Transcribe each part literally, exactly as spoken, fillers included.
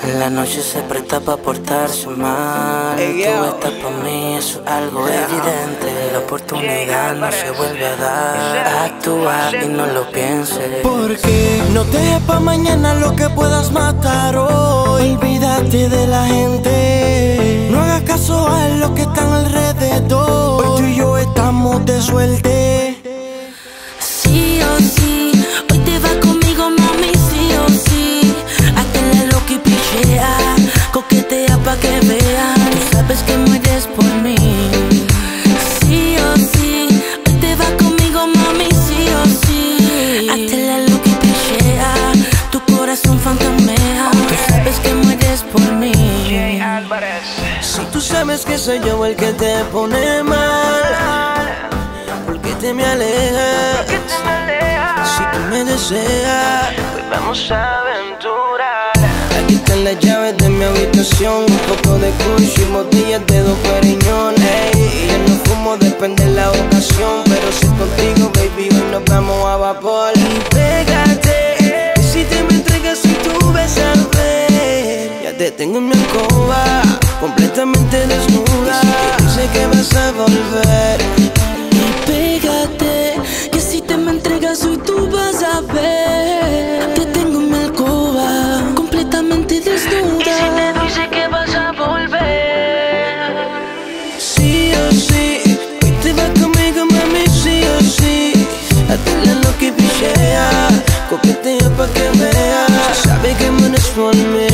La noche se presta pa' portarse mal. Hey, Tú yo. estás pa' mí, eso es algo evidente. La oportunidad no se vuelve a dar. Actúa y no lo pienses. Porque no te dejes pa' mañana lo que puedas matar hoy. Olvídate de la gente. No hagas caso a lo que están alrededor. Hoy tú y yo estamos de suerte. Sí o sí, hoy te vas conmigo, mami, sí o sí. Hazte la loca y pichea, coquetea pa' que vean. Tú sabes que mueres por mí. Sí o sí, hoy te vas conmigo, mami, sí o sí. Hazte la loca y pichea, tu corazón fantamea. Tú sabes que mueres por mí. Si tú sabes que soy yo el que te pone mal, ¿por qué te me alejas? Si tú me deseas, pues vamos a aventurar. Aquí están las llaves de mi habitación, un poco de kush y botellas de dos Periñón. Ey, yo no fumo, depende de la ocasión, pero si contigo, baby, hoy nos vamos a vapor. Y pégate, y si te me entregas y tú ves a ver, ya te tengo en mi alcoba, completamente desnuda. Y si te dice que vas a volver. Y pégate, que si te me entregas hoy tú vas a ver. Te tengo en mi alcoba, completamente desnuda. Y si te dice que vas a volver. Sí o sí, hoy te vas conmigo, mami, sí o sí. Hazte la loca y pichea, coquetea pa' que veas. Sabe que mueres por mí.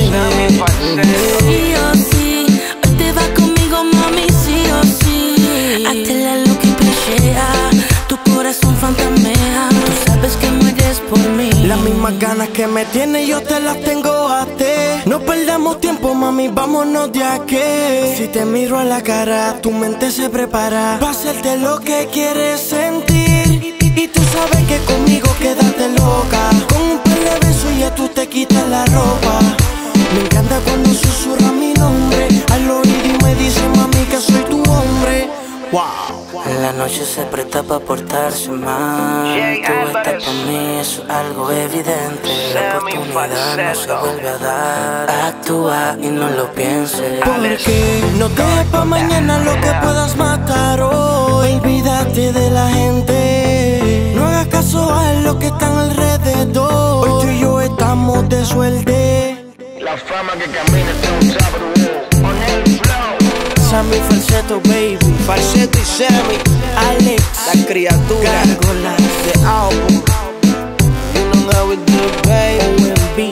Sí o sí, hoy te vas conmigo, mami, sí o sí. Hazte la loca y pichea, tu corazón fantamea. Tú sabes que mueres por mí. Las mismas ganas que me tienes yo te las tengo a ti. No perdamos tiempo, mami, vámonos de aquí. Si te miro a la cara, tu mente se prepara pa' hacerte lo que quieres sentir. Y tú sabes que conmigo quédate loca. Con un par de besos ya tú te quitas la ropa. Me encanta cuando susurra mi nombre al oído y me dice, mami, que soy tu hombre. Wow. La noche se presta pa' portarse mal. Tú estás pa' mí, eso es algo evidente. La oportunidad no se vuelve a dar. Actúa y no lo pienses. Porque no te dejes pa' mañana lo que puedas matar hoy. Olvídate de la gente. No hagas caso a lo que están alrededor. Hoy tú y yo estamos de suerte. La fama que camina está un sabor. On el flow. Sammy Falsetto, baby. Falsetto y Sammy. Alex, la criatura. Gárgolas de álbum. You know how we do it, baby. O M B.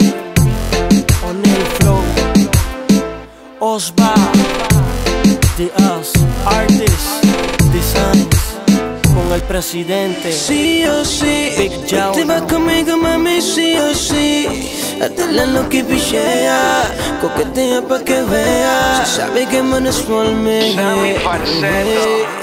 On el flow. Osba. The Us. Artists. Designs. Con el presidente. Sí o sí. Big Joe. Te vas conmigo, mami, sí o sí. Hazte la loca y pichea, coquetea pa' que veas. Si sabe que manes por mí. Sammy Falsetto.